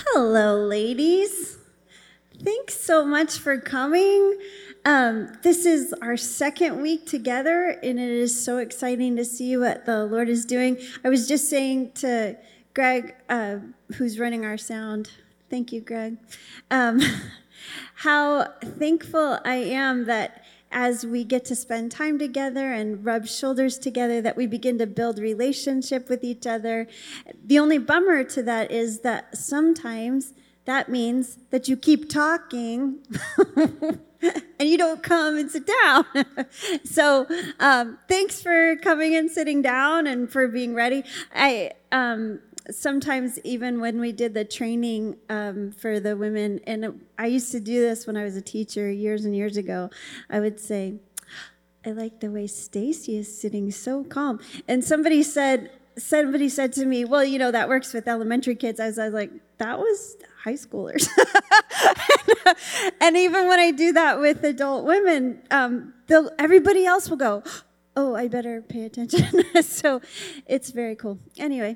Hello, ladies. Thanks so much for coming. This is our second week together, and it is so exciting to see what the Lord is doing. I was just saying to Greg, who's running our sound, thank you, Greg, how thankful I am that as we get to spend time together and rub shoulders together, that we begin to build relationship with each other. The only bummer to that is that sometimes that means that you keep talking and you don't come and sit down. So thanks for coming and sitting down and for being ready. Sometimes even when we did the training for the women, and I used to do this when I was a teacher years and years ago, I would say, I like the way Stacy is sitting so calm. And somebody said to me, well, you know, that works with elementary kids. I was like, that was high schoolers. And even when I do that with adult women, everybody else will go, oh, I better pay attention. So it's very cool. Anyway.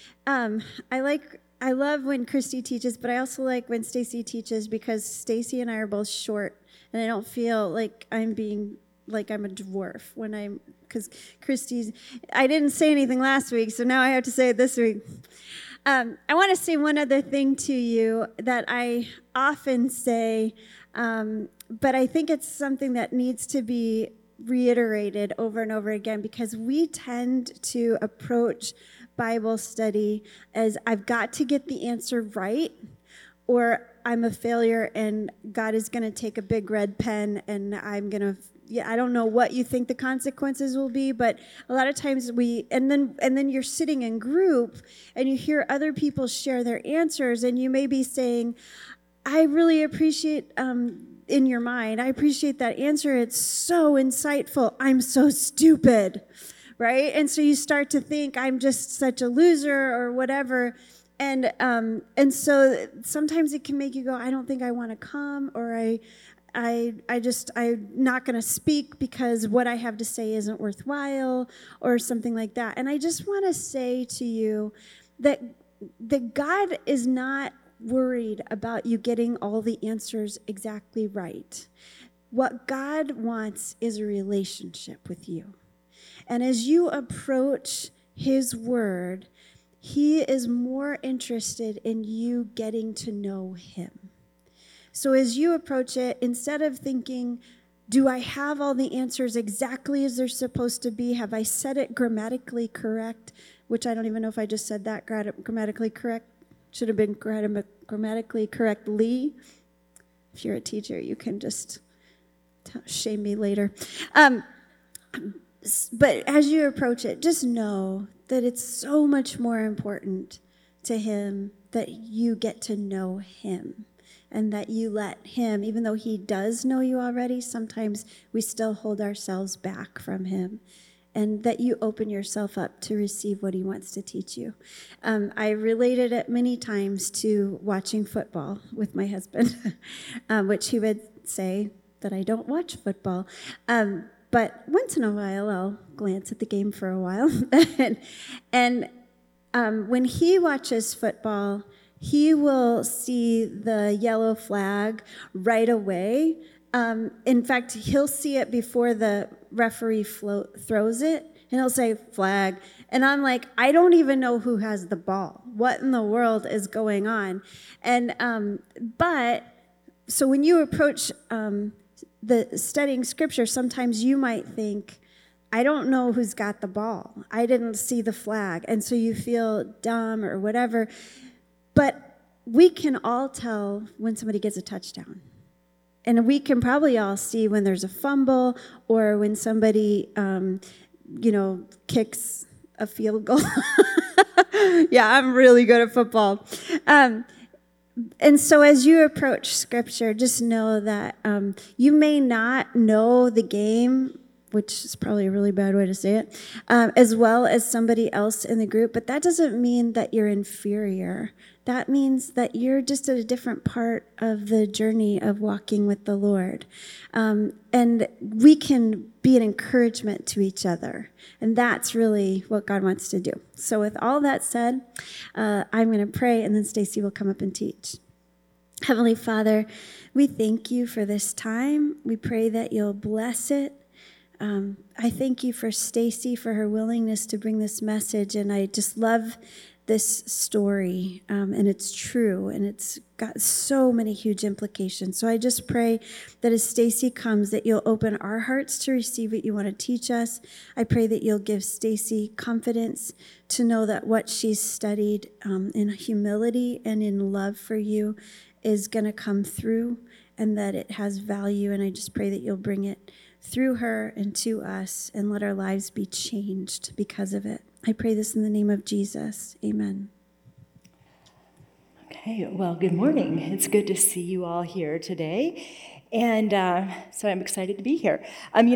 I love when Christy teaches, but I also like when Stacy teaches because Stacy and I are both short, and I don't feel like I'm being like I'm a dwarf because I didn't say anything last week, so now I have to say it this week. I want to say one other thing to you that I often say, but I think it's something that needs to be reiterated over and over again because we tend to approach Bible study as I've got to get the answer right, or I'm a failure and God is going to take a big red pen and I'm going to, I don't know what you think the consequences will be, but a lot of times and then you're sitting in group and you hear other people share their answers and you may be saying, I really appreciate, in your mind, I appreciate that answer. It's so insightful. I'm so stupid. Right? And so you start to think I'm just such a loser or whatever. And so sometimes it can make you go, I don't think I want to come, or I'm not going to speak because what I have to say isn't worthwhile or something like that. And I just want to say to you that God is not worried about you getting all the answers exactly right. What God wants is a relationship with you. And as you approach his word, he is more interested in you getting to know him. So as you approach it, instead of thinking, do I have all the answers exactly as they're supposed to be? Have I said it grammatically correct? Which I don't even know if I just said that grammatically correct. Should have been grammatically correctly. If you're a teacher, you can just shame me later. But as you approach it, just know that it's so much more important to him that you get to know him and that you let him, even though he does know you already, sometimes we still hold ourselves back from him, and that you open yourself up to receive what he wants to teach you. I related it many times to watching football with my husband, which he would say that I don't watch football. But once in a while, I'll glance at the game for a while. and when he watches football, he will see the yellow flag right away. In fact, he'll see it before the referee throws it, and he'll say, flag. And I'm like, I don't even know who has the ball. What in the world is going on? And so when you approach the studying scripture, sometimes you might think, I don't know who's got the ball. I didn't see the flag. And so you feel dumb or whatever. But we can all tell when somebody gets a touchdown. And we can probably all see when there's a fumble or when somebody, kicks a field goal. Yeah, I'm really good at football. And so as you approach Scripture, just know that you may not know the game which is probably a really bad way to say it, as well as somebody else in the group. But that doesn't mean that you're inferior. That means that you're just at a different part of the journey of walking with the Lord. And we can be an encouragement to each other. And that's really what God wants to do. So with all that said, I'm going to pray, and then Stacy will come up and teach. Heavenly Father, we thank you for this time. We pray that you'll bless it. I thank you for Stacy, for her willingness to bring this message. And I just love this story, and it's true, and it's got so many huge implications. So I just pray that as Stacy comes, that you'll open our hearts to receive what you want to teach us. I pray that you'll give Stacy confidence to know that what she's studied in humility and in love for you is going to come through, and that it has value. And I just pray that you'll bring it through her and to us, and let our lives be changed because of it. I pray this in the name of Jesus. Amen. Okay, well, good morning. It's good to see you all here today. And so I'm excited to be here.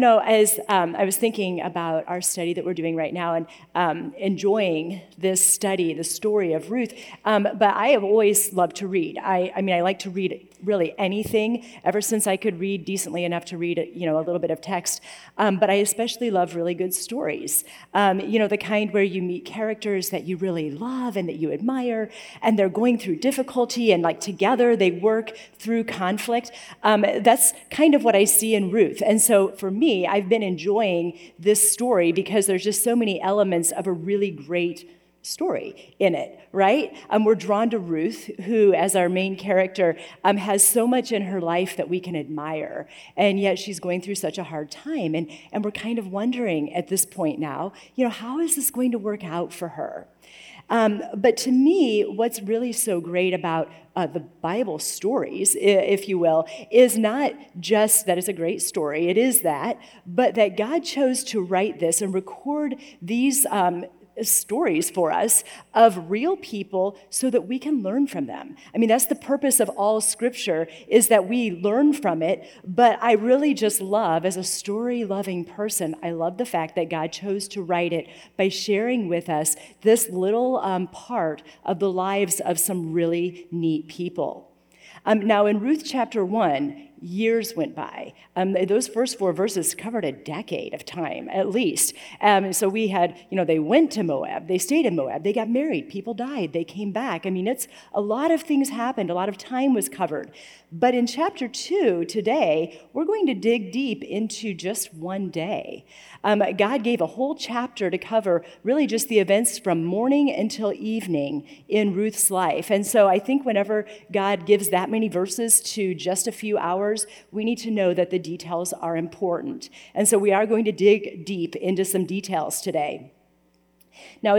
As I was thinking about our study that we're doing right now and enjoying this study, the story of Ruth, but I have always loved to read. I like to read really anything ever since I could read decently enough to read, a little bit of text. But I especially love really good stories. The kind where you meet characters that you really love and that you admire, and they're going through difficulty, and like together they work through conflict. That's kind of what I see in Ruth. And so for me, I've been enjoying this story because there's just so many elements of a really great story in it, right? We're drawn to Ruth, who, as our main character, has so much in her life that we can admire, and yet she's going through such a hard time, and we're kind of wondering at this point now, how is this going to work out for her? But to me, what's really so great about the Bible stories, if you will, is not just that it's a great story, it is that, but that God chose to write this and record these stories for us of real people so that we can learn from them. That's the purpose of all Scripture, is that we learn from it. But I really just love, as a story-loving person, I love the fact that God chose to write it by sharing with us this little part of the lives of some really neat people. Now, in Ruth chapter 1, years went by. Those first 4 verses covered a decade of time, at least. So we had, they went to Moab, they stayed in Moab, they got married, people died, they came back. It's a lot of things happened, a lot of time was covered. But in chapter 2 today, we're going to dig deep into just one day. God gave a whole chapter to cover really just the events from morning until evening in Ruth's life. And so I think whenever God gives that many verses to just a few hours, we need to know that the details are important. And so we are going to dig deep into some details today. Now,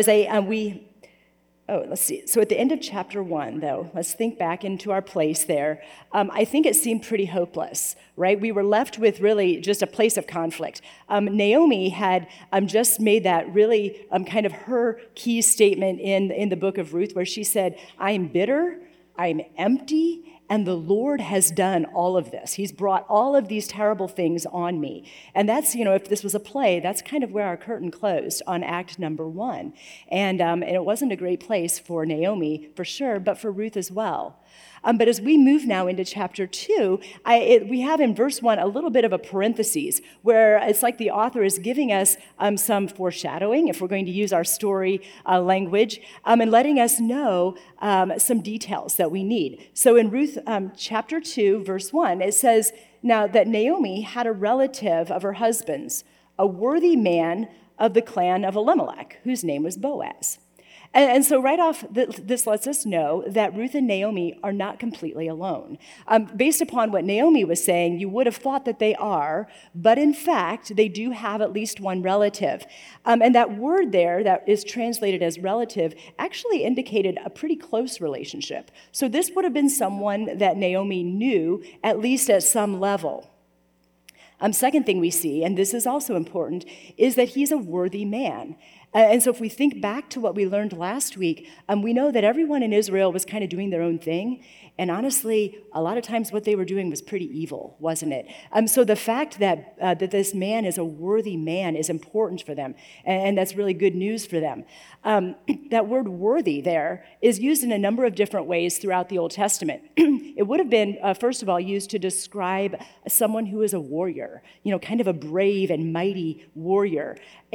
let's see. So at the end of chapter 1, though, let's think back into our place there. I think it seemed pretty hopeless, right? We were left with really just a place of conflict. Naomi had just made that really kind of her key statement in the book of Ruth, where she said, "I'm bitter, I'm empty, and the Lord has done all of this. He's brought all of these terrible things on me." And that's, if this was a play, that's kind of where our curtain closed on act number 1. And it wasn't a great place for Naomi, for sure, but for Ruth as well. But as we move now into chapter 2, we have in verse 1 a little bit of a parentheses, where it's like the author is giving us some foreshadowing, if we're going to use our story language, and letting us know some details that we need. So in Ruth chapter 2, verse 1, it says, "Now that Naomi had a relative of her husband's, a worthy man of the clan of Elimelech, whose name was Boaz." And so right off, this lets us know that Ruth and Naomi are not completely alone. Based upon what Naomi was saying, you would have thought that they are, but in fact, they do have at least one relative. And that word there that is translated as relative actually indicated a pretty close relationship. So this would have been someone that Naomi knew, at least at some level. Second thing we see, and this is also important, is that he's a worthy man. And so if we think back to what we learned last week, we know that everyone in Israel was kind of doing their own thing. And honestly, a lot of times what they were doing was pretty evil, wasn't it? So the fact that this man is a worthy man is important for them, and that's really good news for them. That word worthy there is used in a number of different ways throughout the Old Testament. It would have been, first of all, used to describe someone who is a warrior, kind of a brave and mighty warrior.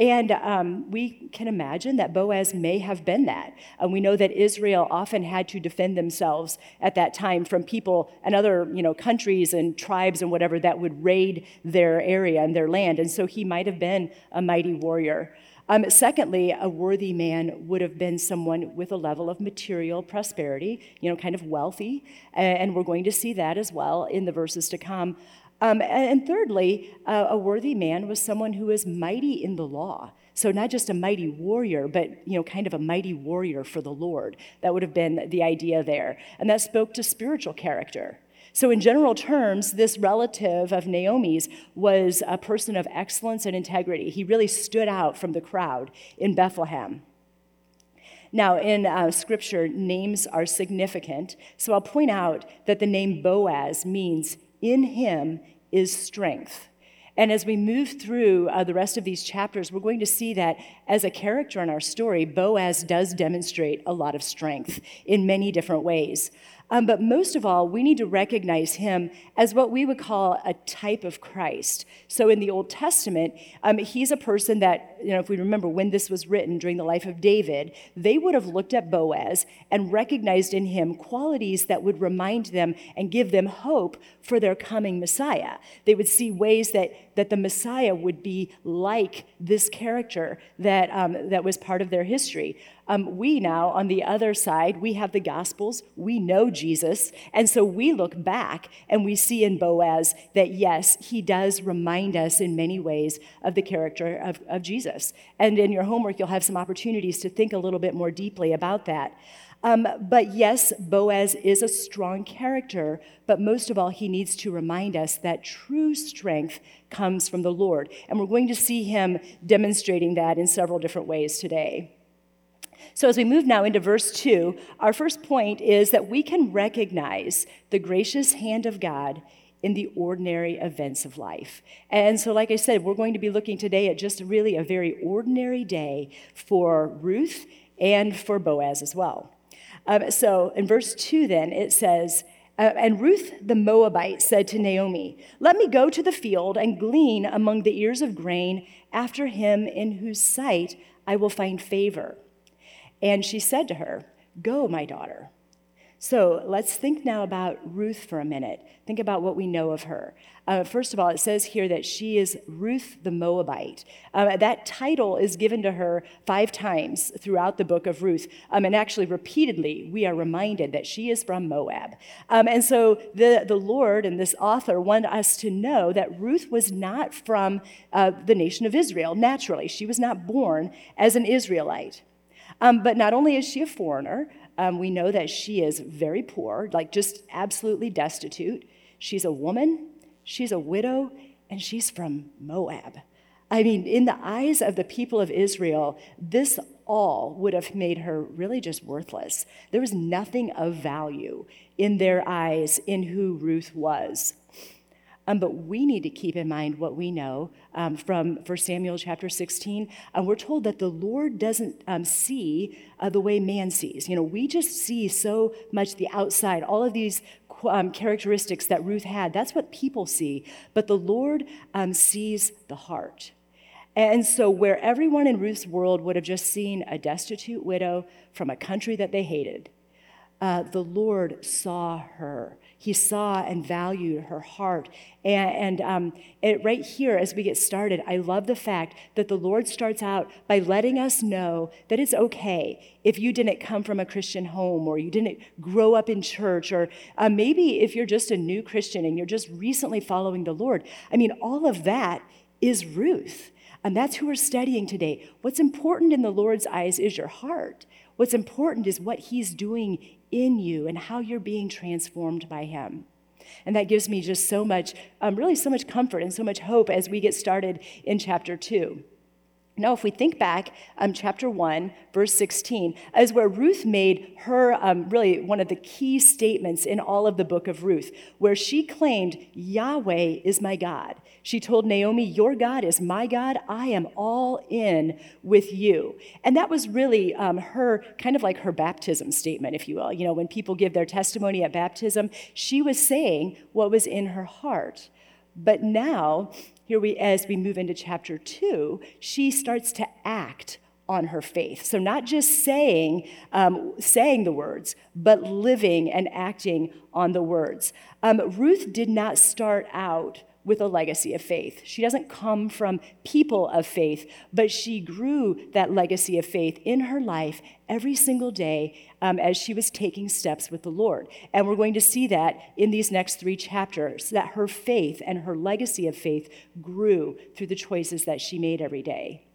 And we can imagine that Boaz may have been that. We know that Israel often had to defend themselves at that time from people and other, countries and tribes and whatever that would raid their area and their land. And so he might have been a mighty warrior. Secondly, a worthy man would have been someone with a level of material prosperity, kind of wealthy. And we're going to see that as well in the verses to come. And thirdly, a worthy man was someone who is mighty in the law. So not just a mighty warrior, but kind of a mighty warrior for the Lord. That would have been the idea there. And that spoke to spiritual character. So in general terms, this relative of Naomi's was a person of excellence and integrity. He really stood out from the crowd in Bethlehem. Now, in Scripture, names are significant. So I'll point out that the name Boaz means in him is strength. And as we move through the rest of these chapters, we're going to see that as a character in our story, Boaz does demonstrate a lot of strength in many different ways. But most of all, we need to recognize him as what we would call a type of Christ. So in the Old Testament, he's a person that, if we remember when this was written during the life of David, they would have looked at Boaz and recognized in him qualities that would remind them and give them hope for their coming Messiah. They would see ways that the Messiah would be like this character that was part of their history. We now, on the other side, we have the Gospels, we know Jesus, and so we look back and we see in Boaz that, yes, he does remind us in many ways of the character of Jesus. And in your homework, you'll have some opportunities to think a little bit more deeply about that. But yes, Boaz is a strong character, but most of all, he needs to remind us that true strength comes from the Lord. And we're going to see him demonstrating that in several different ways today. So as we move now into verse 2, our first point is that we can recognize the gracious hand of God in the ordinary events of life. And so, like I said, we're going to be looking today at just really a very ordinary day for Ruth and for Boaz as well. So in verse 2 then, it says, and Ruth the Moabite said to Naomi, "Let me go to the field and glean among the ears of grain after him in whose sight I will find favor." And she said to her, "Go, my daughter." So let's think now about Ruth for a minute. Think about what we know of her. First of all, it says here that she is Ruth the Moabite. That title is given to her 5 times throughout the book of Ruth. And actually, repeatedly, we are reminded that she is from Moab. And so the Lord and this author want us to know that Ruth was not from the nation of Israel. Naturally, she was not born as an Israelite. But not only is she a foreigner, we know that she is very poor, like just absolutely destitute. She's a woman, she's a widow, and she's from Moab. I mean, in the eyes of the people of Israel, this all would have made her really just worthless. There was nothing of value in their eyes in who Ruth was. But we need to keep in mind what we know from 1 Samuel chapter 16. We're told that the Lord doesn't see the way man sees. We just see so much the outside, all of these characteristics that Ruth had. That's what people see. But the Lord sees the heart. And so where everyone in Ruth's world would have just seen a destitute widow from a country that they hated, the Lord saw her. He saw and valued her heart. And right here, as we get started, I love the fact that the Lord starts out by letting us know that it's okay if you didn't come from a Christian home or you didn't grow up in church, or maybe if you're just a new Christian and you're just recently following the Lord. I mean, all of that is Ruth. And that's who we're studying today. What's important in the Lord's eyes is your heart. What's important is what he's doing in you and how you're being transformed by him. And that gives me just so much, really so much comfort and so much hope as we get started in chapter 2. Now, if we think back, chapter 1, verse 16, is where Ruth made her really one of the key statements in all of the book of Ruth, where she claimed, Yahweh is my God. She told Naomi, your God is my God. I am all in with you. And that was really her, kind of like her baptism statement, if you will. You know, when people give their testimony at baptism, she was saying what was in her heart. But now, as we move into chapter 2, she starts to act on her faith. So not just saying the words, but living and acting on the words. Ruth did not start out with a legacy of faith. She doesn't come from people of faith, but she grew that legacy of faith in her life every single day as she was taking steps with the Lord. And we're going to see that in these next 3 chapters, that her faith and her legacy of faith grew through the choices that she made every day.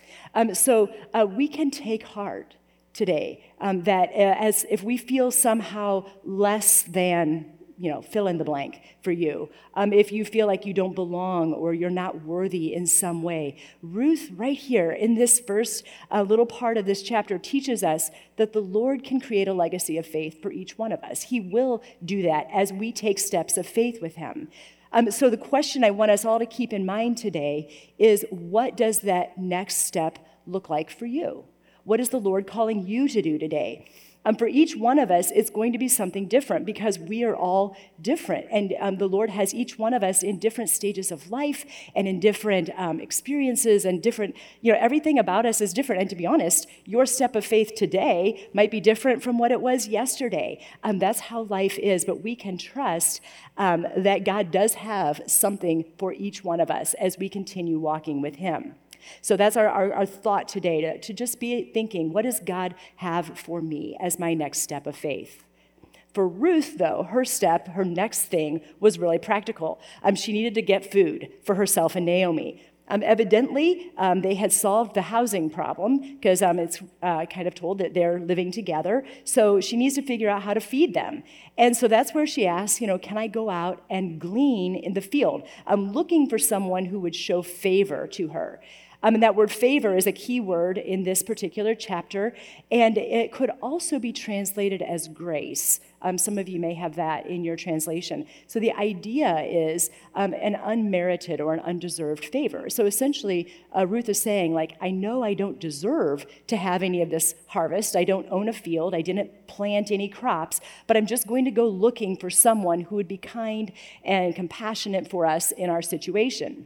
So we can take heart today that as if we feel somehow less than, fill in the blank for you. If you feel like you don't belong or you're not worthy in some way, Ruth, right here in this first little part of this chapter, teaches us that the Lord can create a legacy of faith for each one of us. He will do that as we take steps of faith with him. So the question I want us all to keep in mind today is, what does that next step look like for you? What is the Lord calling you to do today? For each one of us, it's going to be something different because we are all different. And the Lord has each one of us in different stages of life and in different experiences and different, everything about us is different. And to be honest, your step of faith today might be different from what it was yesterday. That's how life is. But we can trust that God does have something for each one of us as we continue walking with him. So that's our thought today, to just be thinking, what does God have for me as my next step of faith? For Ruth, though, her next thing was really practical. She needed to get food for herself and Naomi. Evidently, they had solved the housing problem because it's kind of told that they're living together. So she needs to figure out how to feed them. And so that's where she asks, can I go out and glean in the field? I'm looking for someone who would show favor to her. And that word favor is a key word in this particular chapter, and it could also be translated as grace. Some of you may have that in your translation. So the idea is an unmerited or an undeserved favor. So essentially, Ruth is saying, I know I don't deserve to have any of this harvest. I don't own a field. I didn't plant any crops, but I'm just going to go looking for someone who would be kind and compassionate for us in our situation.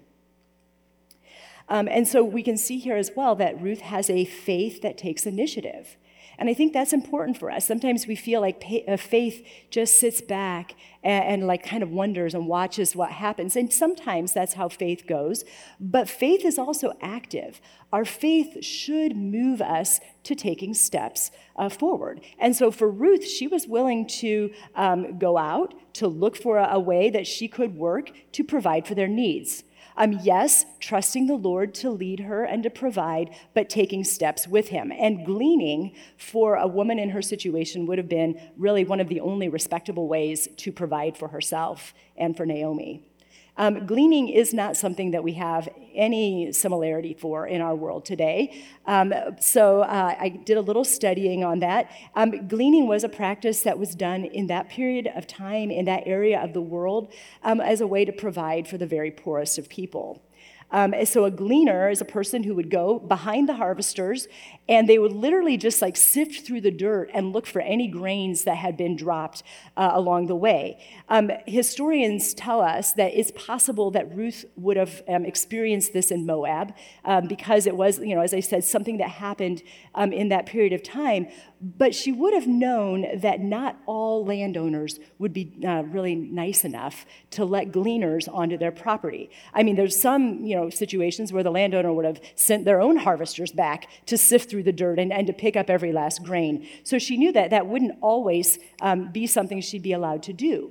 And so we can see here as well that Ruth has a faith that takes initiative. And I think that's important for us. Sometimes we feel like faith just sits back and kind of wonders and watches what happens. And sometimes that's how faith goes. But faith is also active. Our faith should move us to taking steps forward. And so for Ruth, she was willing to go out to look for a way that she could work to provide for their needs. Yes, trusting the Lord to lead her and to provide, but taking steps with him. And gleaning for a woman in her situation would have been really one of the only respectable ways to provide for herself and for Naomi. Gleaning is not something that we have any similarity for in our world today. So I did a little studying on that. Gleaning was a practice that was done in that period of time, in that area of the world, as a way to provide for the very poorest of people. So a gleaner is a person who would go behind the harvesters, and they would literally just sift through the dirt and look for any grains that had been dropped along the way. Historians tell us that it's possible that Ruth would have experienced this in Moab because it was, as I said, something that happened in that period of time. But she would have known that not all landowners would be really nice enough to let gleaners onto their property. I mean, there's some, situations where the landowner would have sent their own harvesters back to sift through the dirt and to pick up every last grain. So she knew that that wouldn't always be something she'd be allowed to do.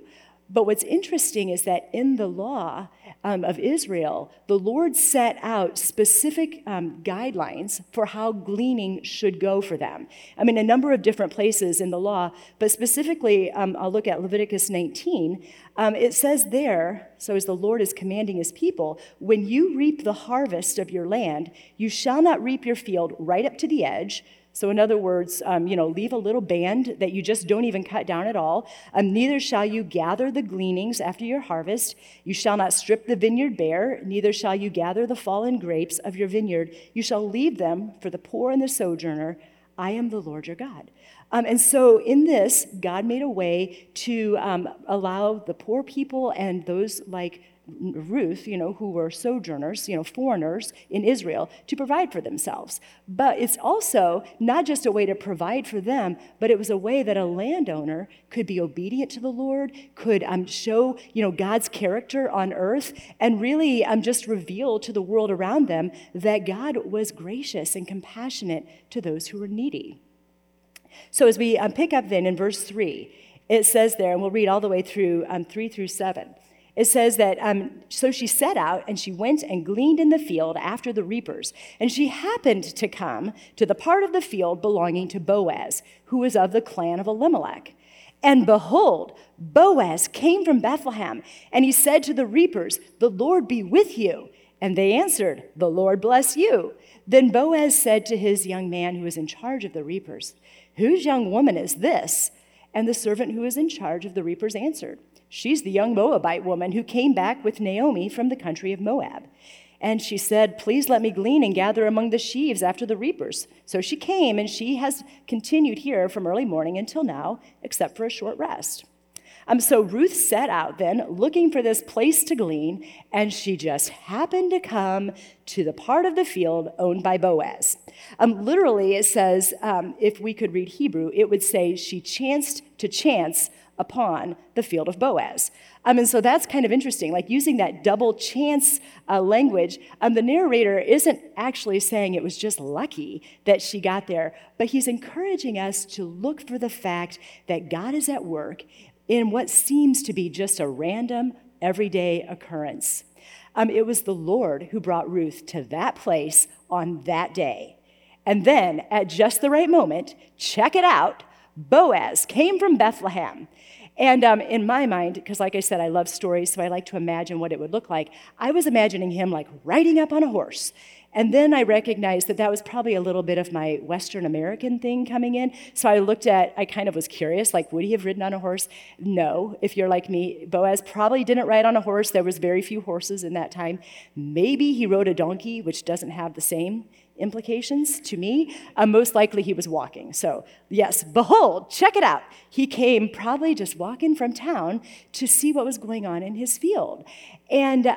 But what's interesting is that in the law of Israel, the Lord set out specific guidelines for how gleaning should go for them. I mean, a number of different places in the law, but specifically, I'll look at Leviticus 19. It says there, so as the Lord is commanding his people, when you reap the harvest of your land, you shall not reap your field right up to the edge. So in other words, leave a little band that you just don't even cut down at all. Neither shall you gather the gleanings after your harvest. You shall not strip the vineyard bare. Neither shall you gather the fallen grapes of your vineyard. You shall leave them for the poor and the sojourner. I am the Lord your God. And so in this, God made a way to allow the poor people and those like Ruth, who were sojourners, foreigners in Israel, to provide for themselves. But it's also not just a way to provide for them, but it was a way that a landowner could be obedient to the Lord, could show, God's character on earth, and really just reveal to the world around them that God was gracious and compassionate to those who were needy. So as we pick up then in verse 3, it says there, and we'll read all the way through 3 through 7, it says that, so she set out and she went and gleaned in the field after the reapers. And she happened to come to the part of the field belonging to Boaz, who was of the clan of Elimelech. And behold, Boaz came from Bethlehem, and he said to the reapers, "The Lord be with you." And they answered, "The Lord bless you." Then Boaz said to his young man who was in charge of the reapers, "Whose young woman is this?" And the servant who was in charge of the reapers answered, "She's the young Moabite woman who came back with Naomi from the country of Moab." And she said, "Please let me glean and gather among the sheaves after the reapers." So she came, and she has continued here from early morning until now, except for a short rest. So Ruth set out then, looking for this place to glean, and she just happened to come to the part of the field owned by Boaz. Literally, it says, if we could read Hebrew, it would say she chanced to chance upon the field of Boaz. And so that's kind of interesting, like using that double chance language. The narrator isn't actually saying it was just lucky that she got there, but he's encouraging us to look for the fact that God is at work in what seems to be just a random, everyday occurrence. It was the Lord who brought Ruth to that place on that day. And then, at just the right moment, check it out, Boaz came from Bethlehem. And in my mind, because like I said, I love stories, so I like to imagine what it would look like, I was imagining him like riding up on a horse. And then I recognized that that was probably a little bit of my Western American thing coming in. So I kind of was curious, like, would he have ridden on a horse? No, if you're like me, Boaz probably didn't ride on a horse. There was very few horses in that time. Maybe he rode a donkey, which doesn't have the same implications to me. Most likely he was walking. So yes, behold, check it out. He came probably just walking from town to see what was going on in his field. And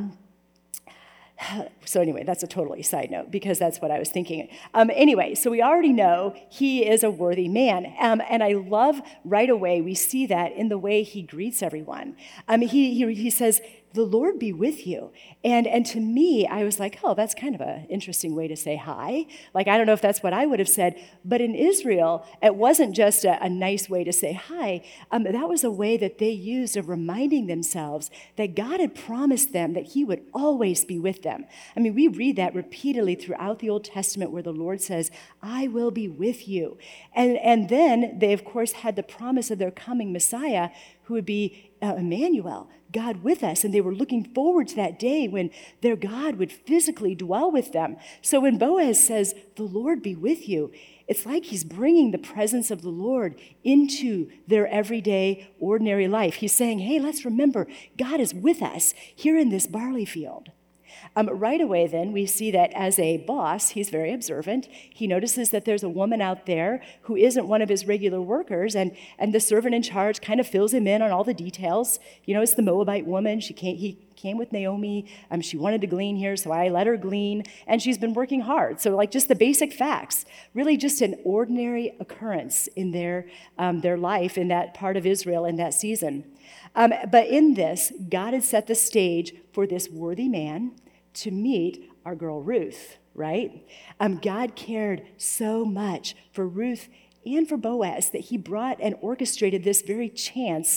so anyway, that's a totally side note because that's what I was thinking. Anyway, so we already know he is a worthy man. And I love right away, we see that in the way he greets everyone. He says, "The Lord be with you." And to me, I was like, oh, that's kind of an interesting way to say hi. Like, I don't know if that's what I would have said, but in Israel, it wasn't just a nice way to say hi. That was a way that they used of reminding themselves that God had promised them that he would always be with them. I mean, we read that repeatedly throughout the Old Testament where the Lord says, "I will be with you." And then they, of course, had the promise of their coming Messiah, who would be Emmanuel, God with us. And they were looking forward to that day when their God would physically dwell with them. So when Boaz says, "The Lord be with you," it's like he's bringing the presence of the Lord into their everyday, ordinary life. He's saying, hey, let's remember, God is with us here in this barley field. Right away, then, we see that as a boss, he's very observant. He notices that there's a woman out there who isn't one of his regular workers, and the servant in charge kind of fills him in on all the details. It's the Moabite woman. He came with Naomi. She wanted to glean here, so I let her glean, and she's been working hard. So, like, just the basic facts, really just an ordinary occurrence in their life in that part of Israel in that season. But in this, God had set the stage for this worthy man to meet our girl Ruth, right? God cared so much for Ruth and for Boaz that he brought and orchestrated this very chance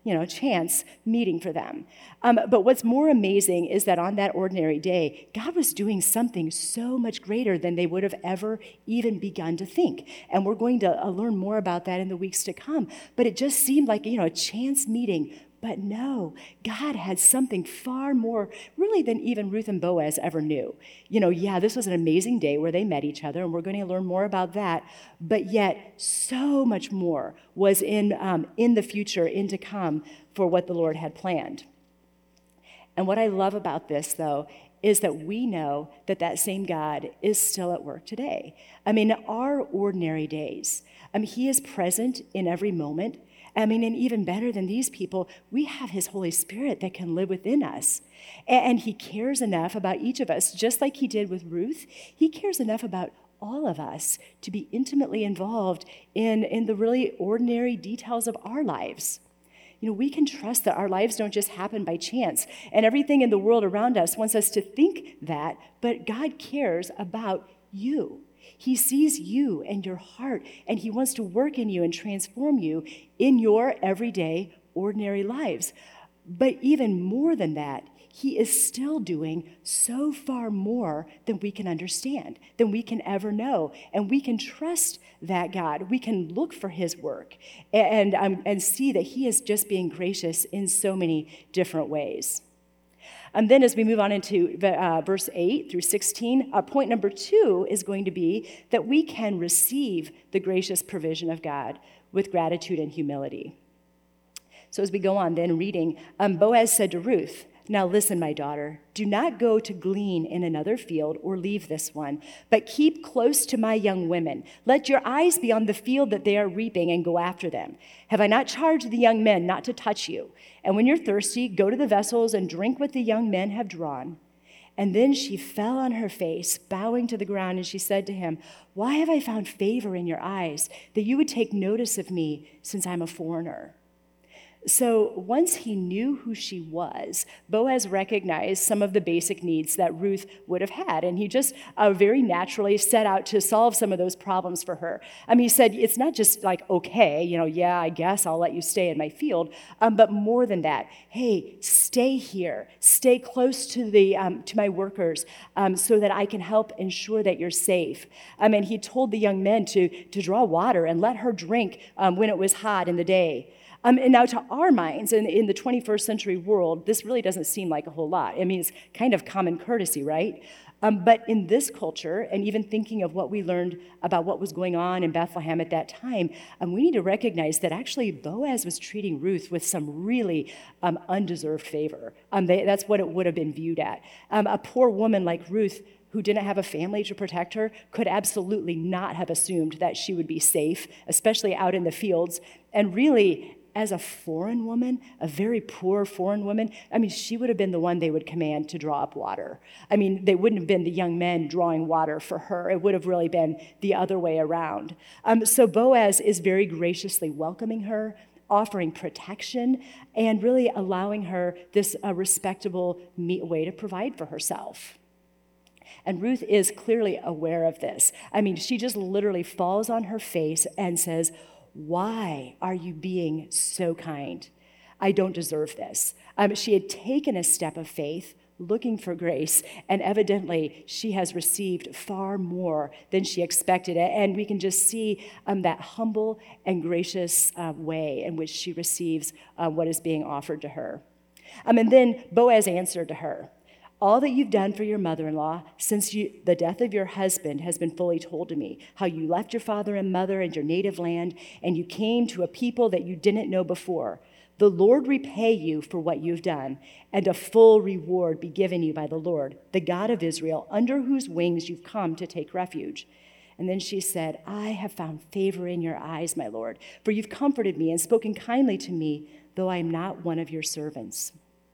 chance meeting for them. But what's more amazing is that on that ordinary day, God was doing something so much greater than they would have ever even begun to think. And we're going to learn more about that in the weeks to come. But it just seemed like, a chance meeting. But no, God had something far more, really, than even Ruth and Boaz ever knew. This was an amazing day where they met each other, and we're going to learn more about that. But yet, so much more was in the future, in to come, for what the Lord had planned. And what I love about this, though, is that we know that same God is still at work today. In our ordinary days, He is present in every moment. And even better than these people, we have His Holy Spirit that can live within us. And He cares enough about each of us, just like He did with Ruth. He cares enough about all of us to be intimately involved in the really ordinary details of our lives. We can trust that our lives don't just happen by chance, and everything in the world around us wants us to think that, but God cares about you. He sees you and your heart, and He wants to work in you and transform you in your everyday, ordinary lives. But even more than that, He is still doing so far more than we can understand, than we can ever know. And we can trust that God. We can look for His work and see that He is just being gracious in so many different ways. And then as we move on into verse 8 through 16, point number 2 is going to be that we can receive the gracious provision of God with gratitude and humility. So as we go on then reading, Boaz said to Ruth, "Now listen, my daughter, do not go to glean in another field or leave this one, but keep close to my young women. Let your eyes be on the field that they are reaping and go after them. Have I not charged the young men not to touch you? And when you're thirsty, go to the vessels and drink what the young men have drawn." And then she fell on her face, bowing to the ground, and she said to him, "Why have I found favor in your eyes, that you would take notice of me, since I'm a foreigner?" So once he knew who she was, Boaz recognized some of the basic needs that Ruth would have had, and he just very naturally set out to solve some of those problems for her. He said, it's not just like, okay, yeah, I guess I'll let you stay in my field, but more than that, hey, stay here, stay close to to my workers, so that I can help ensure that you're safe. And he told the young men to draw water and let her drink when it was hot in the day. And now to our minds, in the 21st century world, this really doesn't seem like a whole lot. It's kind of common courtesy, right? But in this culture, and even thinking of what we learned about what was going on in Bethlehem at that time, we need to recognize that actually Boaz was treating Ruth with some really undeserved favor. That's what it would have been viewed at. A poor woman like Ruth, who didn't have a family to protect her, could absolutely not have assumed that she would be safe, especially out in the fields. And really, as a foreign woman, a very poor foreign woman, she would have been the one they would command to draw up water. They wouldn't have been the young men drawing water for her. It would have really been the other way around. So Boaz is very graciously welcoming her, offering protection, and really allowing her this respectable way to provide for herself. And Ruth is clearly aware of this. She just literally falls on her face and says, "Why are you being so kind? I don't deserve this." She had taken a step of faith, looking for grace, and evidently she has received far more than she expected. And we can just see that humble and gracious way in which she receives what is being offered to her. And then Boaz answered to her, "All that you've done for your mother-in-law since the death of your husband has been fully told to me, how you left your father and mother and your native land, and you came to a people that you didn't know before. The Lord repay you for what you've done, and a full reward be given you by the Lord, the God of Israel, under whose wings you've come to take refuge." And then she said, "I have found favor in your eyes, my Lord, for you've comforted me and spoken kindly to me, though I am not one of your servants."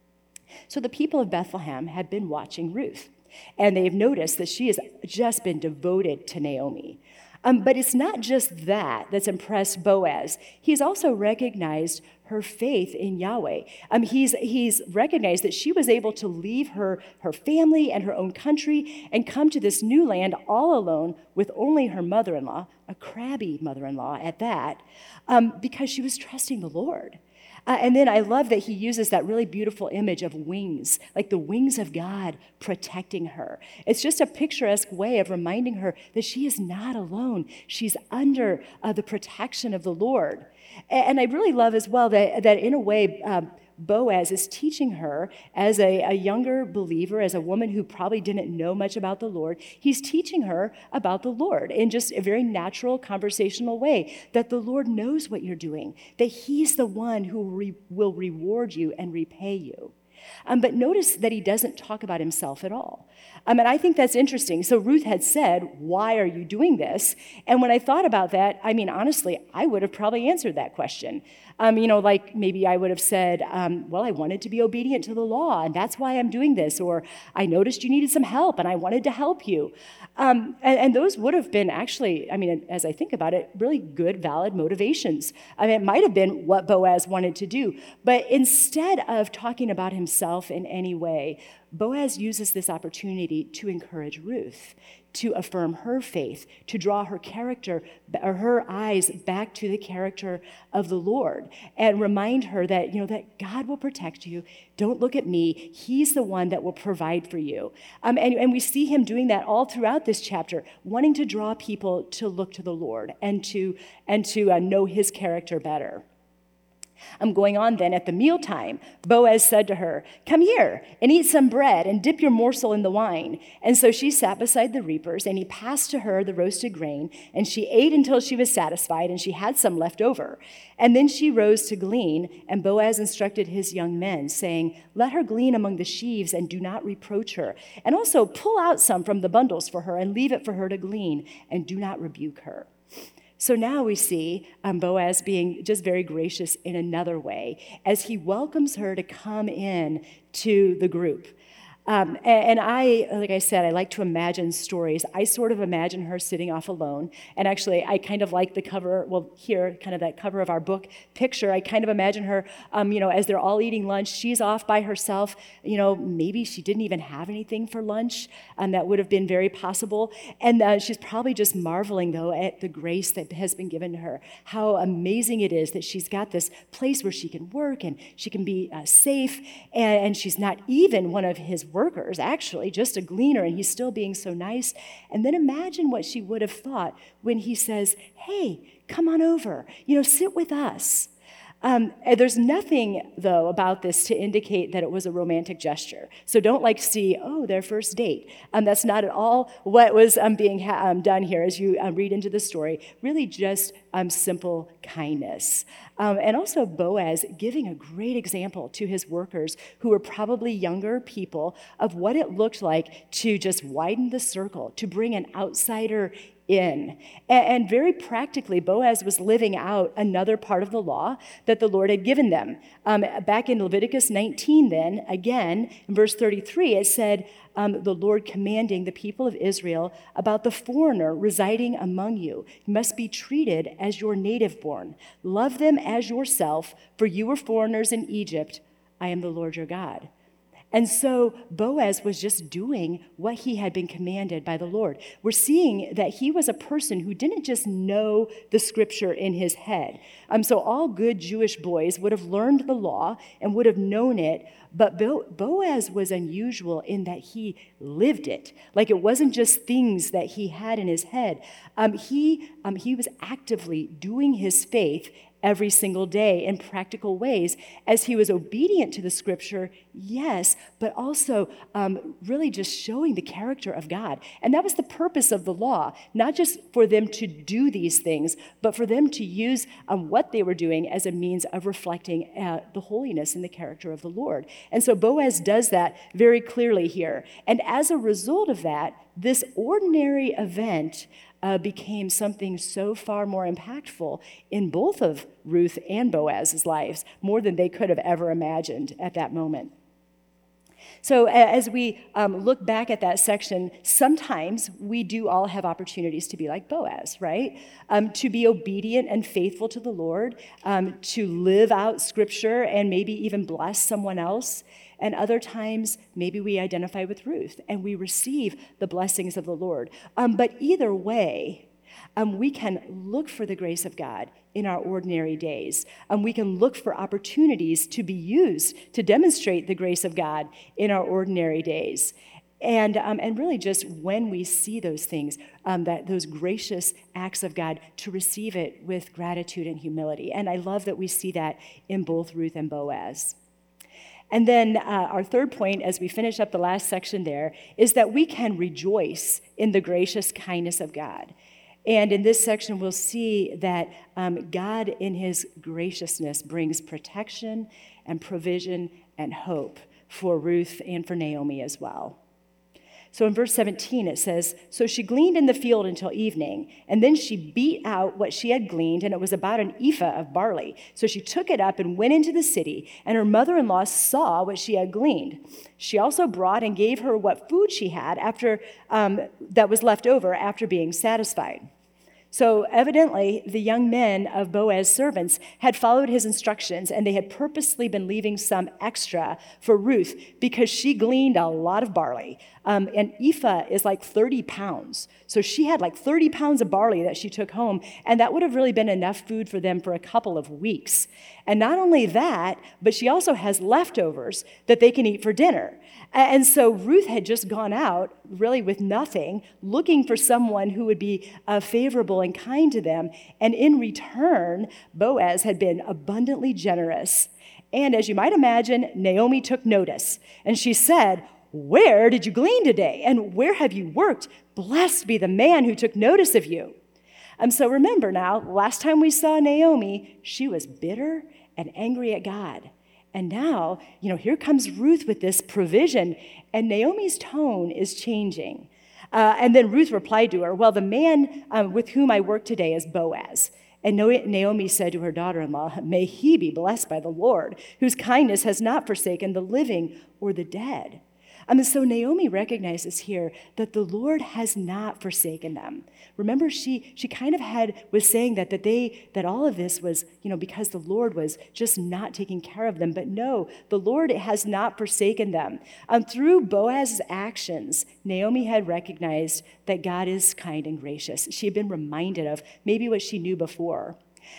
So the people of Bethlehem had been watching Ruth, and they've noticed that she has just been devoted to Naomi. But it's not just that's impressed Boaz. He's also recognized her faith in Yahweh. He's recognized that she was able to leave her family and her own country and come to this new land all alone with only her mother-in-law, a crabby mother-in-law at that, because she was trusting the Lord. And then I love that he uses that really beautiful image of wings, like the wings of God protecting her. It's just a picturesque way of reminding her that she is not alone. She's under the protection of the Lord. And I really love as well that in a way, Boaz is teaching her as a younger believer, as a woman who probably didn't know much about the Lord. He's teaching her about the Lord in just a very natural, conversational way, that the Lord knows what you're doing, that he's the one who will reward you and repay you. But notice that he doesn't talk about himself at all. And I think that's interesting. So Ruth had said, why are you doing this? And when I thought about that, honestly, I would have probably answered that question. Like maybe I would have said, well, I wanted to be obedient to the law, and that's why I'm doing this. Or I noticed you needed some help, and I wanted to help you. And those would have been actually, as I think about it, really good, valid motivations. It might have been what Boaz wanted to do. But instead of talking about himself in any way, Boaz uses this opportunity to encourage Ruth, to affirm her faith, to draw her character or her eyes back to the character of the Lord, and remind her that, that God will protect you. Don't look at me. He's the one that will provide for you. And we see him doing that all throughout this chapter, wanting to draw people to look to the Lord and to know his character better. Going on then at the mealtime, Boaz said to her, "Come here and eat some bread and dip your morsel in the wine." And so she sat beside the reapers, and he passed to her the roasted grain, and she ate until she was satisfied, and she had some left over. And then she rose to glean, and Boaz instructed his young men, saying, "Let her glean among the sheaves and do not reproach her. And also pull out some from the bundles for her and leave it for her to glean, and do not rebuke her." So now we see Boaz being just very gracious in another way as he welcomes her to come in to the group. And I, like I said, I like to imagine stories. I sort of imagine her sitting off alone. And actually, I kind of like the cover, here, kind of that cover of our book picture. I kind of imagine her, as they're all eating lunch, she's off by herself. Maybe she didn't even have anything for lunch. That would have been very possible. And she's probably just marveling, though, at the grace that has been given to her. How amazing it is that she's got this place where she can work and she can be safe. And she's not even one of his workers, actually, just a gleaner, and he's still being so nice. And then imagine what she would have thought when he says, "Hey, come on over, sit with us." There's nothing, though, about this to indicate that it was a romantic gesture. So don't see, their first date. That's not at all what was being done here as you read into the story. Really just simple kindness. And also Boaz giving a great example to his workers who were probably younger people of what it looked like to just widen the circle, to bring an outsider in. And very practically, Boaz was living out another part of the law that the Lord had given them. Back in Leviticus 19 then, again, in verse 33, it said, the Lord commanding the people of Israel about the foreigner residing among you. You must be treated as your native born. Love them as yourself, for you were foreigners in Egypt. I am the Lord your God. And so Boaz was just doing what he had been commanded by the Lord. We're seeing that he was a person who didn't just know the scripture in his head. So all good Jewish boys would have learned the law and would have known it, but Boaz was unusual in that he lived it. Like it wasn't just things that he had in his head. He was actively doing his faith every single day in practical ways as he was obedient to the scripture, yes, but also really just showing the character of God. And that was the purpose of the law, not just for them to do these things, but for them to use what they were doing as a means of reflecting the holiness and the character of the Lord. And so Boaz does that very clearly here. And as a result of that, this ordinary event became something so far more impactful in both of Ruth and Boaz's lives, more than they could have ever imagined at that moment. So as we look back at that section, sometimes we do all have opportunities to be like Boaz, right? To be obedient and faithful to the Lord, to live out Scripture and maybe even bless someone else. And other times, maybe we identify with Ruth and we receive the blessings of the Lord. But either way, We can look for the grace of God in our ordinary days. We can look for opportunities to be used to demonstrate the grace of God in our ordinary days. And really just when we see those things, that those gracious acts of God, to receive it with gratitude and humility. And I love that we see that in both Ruth and Boaz. And then our third point, as we finish up the last section there, is that we can rejoice in the gracious kindness of God. And in this section, we'll see that God, in his graciousness, brings protection and provision and hope for Ruth and for Naomi as well. So in verse 17, it says, "So she gleaned in the field until evening, and then she beat out what she had gleaned, and it was about an ephah of barley. So she took it up and went into the city, and her mother-in-law saw what she had gleaned. She also brought and gave her what food she had after that was left over after being satisfied." So evidently, the young men of Boaz's servants had followed his instructions, and they had purposely been leaving some extra for Ruth because she gleaned a lot of barley. An ephah is like 30 pounds. So she had like 30 pounds of barley that she took home, and that would have really been enough food for them for a couple of weeks. And not only that, but she also has leftovers that they can eat for dinner. And so Ruth had just gone out, really with nothing, looking for someone who would be favorable and kind to them. And in return, Boaz had been abundantly generous. And as you might imagine, Naomi took notice. And she said, "Where did you glean today? And where have you worked? Blessed be the man who took notice of you." So remember now, last time we saw Naomi, she was bitter and angry at God. And now, here comes Ruth with this provision, and Naomi's tone is changing. And then Ruth replied to her, "Well, the man with whom I work today is Boaz." And Naomi said to her daughter-in-law, "May he be blessed by the Lord, whose kindness has not forsaken the living or the dead." So Naomi recognizes here that the Lord has not forsaken them. Remember, she kind of was saying that all of this was, because the Lord was just not taking care of them. But no, the Lord has not forsaken them. Through Boaz's actions, Naomi had recognized that God is kind and gracious. She had been reminded of maybe what she knew before.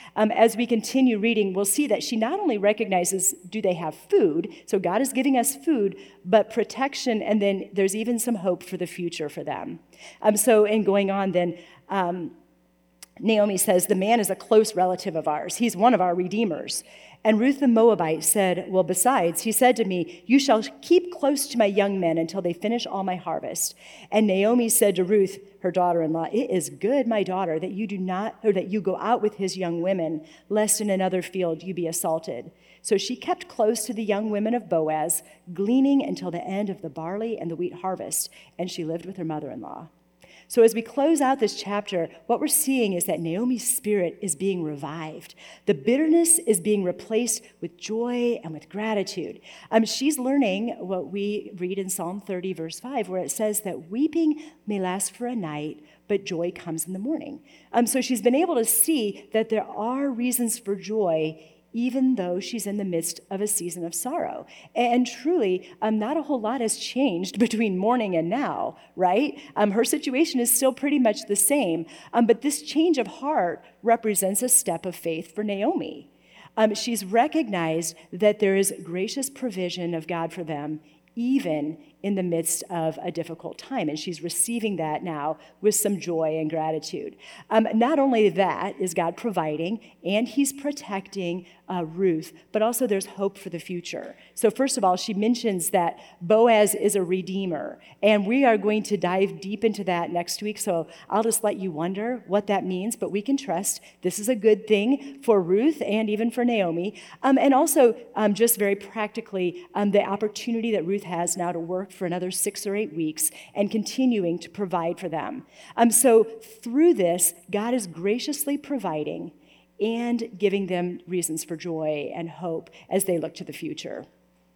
As we continue reading, we'll see that she not only recognizes, do they have food? So God is giving us food, but protection, and then there's even some hope for the future for them. So in going on then, Naomi says, "The man is a close relative of ours. He's one of our redeemers." And Ruth the Moabite said, "Well, besides, he said to me, 'You shall keep close to my young men until they finish all my harvest.' And Naomi said to Ruth, her daughter-in-law, 'It is good, my daughter, that you go out with his young women, lest in another field you be assaulted.' So she kept close to the young women of Boaz, gleaning until the end of the barley and the wheat harvest, and she lived with her mother-in-law." So as we close out this chapter, what we're seeing is that Naomi's spirit is being revived. The bitterness is being replaced with joy and with gratitude. She's learning what we read in Psalm 30, verse 5, where it says that weeping may last for a night, but joy comes in the morning. So she's been able to see that there are reasons for joy even though she's in the midst of a season of sorrow. And truly, not a whole lot has changed between morning and now, right? Her situation is still pretty much the same, but this change of heart represents a step of faith for Naomi. She's recognized that there is gracious provision of God for them, even in the midst of a difficult time. And she's receiving that now with some joy and gratitude. Not only that is God providing, and he's protecting Ruth, but also there's hope for the future. So first of all, she mentions that Boaz is a redeemer, and we are going to dive deep into that next week, so I'll just let you wonder what that means, but we can trust this is a good thing for Ruth and even for Naomi. And also, just very practically, the opportunity that Ruth has now to work for another 6 or 8 weeks and continuing to provide for them. So through this, God is graciously providing and giving them reasons for joy and hope as they look to the future.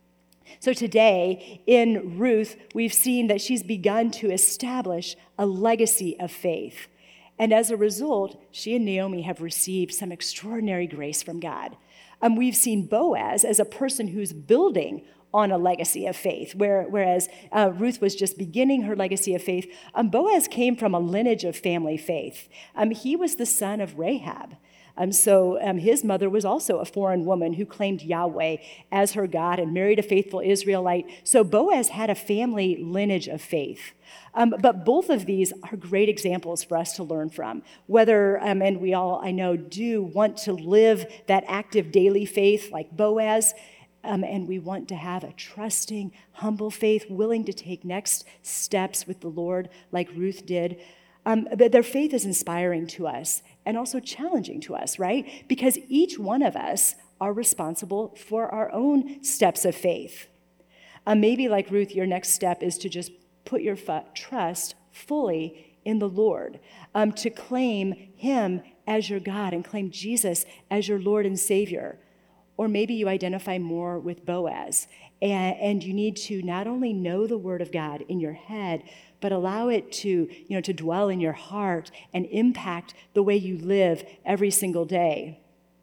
So today, in Ruth, we've seen that she's begun to establish a legacy of faith. And as a result, she and Naomi have received some extraordinary grace from God. We've seen Boaz as a person who's building on a legacy of faith, whereas Ruth was just beginning her legacy of faith. Boaz came from a lineage of family faith. He was the son of Rahab. So his mother was also a foreign woman who claimed Yahweh as her God and married a faithful Israelite. So Boaz had a family lineage of faith. But both of these are great examples for us to learn from. Whether, and we all, I know, do want to live that active daily faith like Boaz, and we want to have a trusting, humble faith, willing to take next steps with the Lord like Ruth did. But their faith is inspiring to us and also challenging to us, right? Because each one of us are responsible for our own steps of faith. Maybe like Ruth, your next step is to just put your trust fully in the Lord, to claim him as your God and claim Jesus as your Lord and Savior. Or maybe you identify more with Boaz, and you need to not only know the Word of God in your head, but allow it to dwell in your heart and impact the way you live every single day.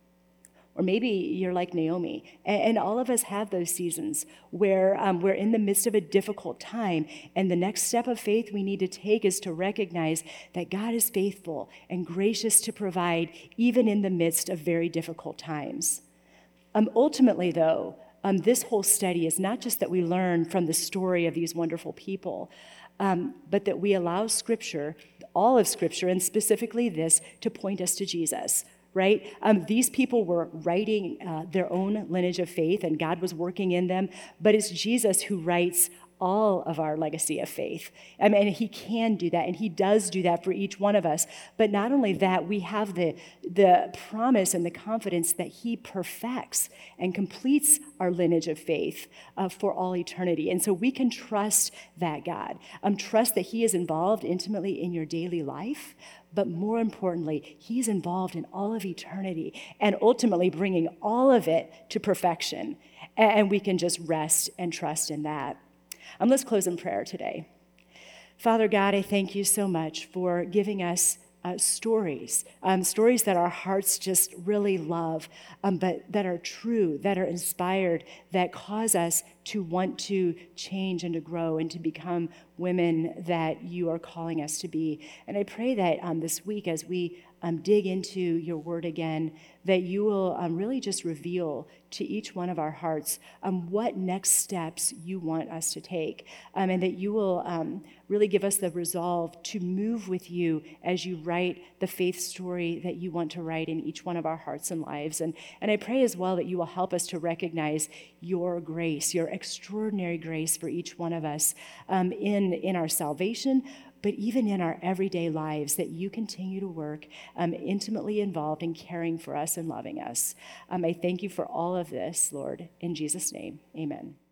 Or maybe you're like Naomi, and all of us have those seasons where we're in the midst of a difficult time, and the next step of faith we need to take is to recognize that God is faithful and gracious to provide even in the midst of very difficult times. Ultimately, though, this whole study is not just that we learn from the story of these wonderful people, but that we allow Scripture, all of Scripture, and specifically this, to point us to Jesus, right? These people were writing their own lineage of faith, and God was working in them, but it's Jesus who writes all of our legacy of faith. And he can do that, and he does do that for each one of us. But not only that, we have the promise and the confidence that he perfects and completes our lineage of faith for all eternity. And so we can trust that God, trust that he is involved intimately in your daily life, but more importantly, he's involved in all of eternity and ultimately bringing all of it to perfection. And we can just rest and trust in that. Let's close in prayer today. Father God, I thank you so much for giving us stories that our hearts just really love, but that are true, that are inspired, that cause us to want to change and to grow and to become women that you are calling us to be. And I pray that this week, as we dig into your word again, that you will really just reveal to each one of our hearts what next steps you want us to take, and that you will really give us the resolve to move with you as you write the faith story that you want to write in each one of our hearts and lives. And I pray as well that you will help us to recognize your grace, your extraordinary grace for each one of us in our salvation, but even in our everyday lives, that you continue to work intimately involved in caring for us and loving us. I thank you for all of this, Lord. In Jesus' name, amen.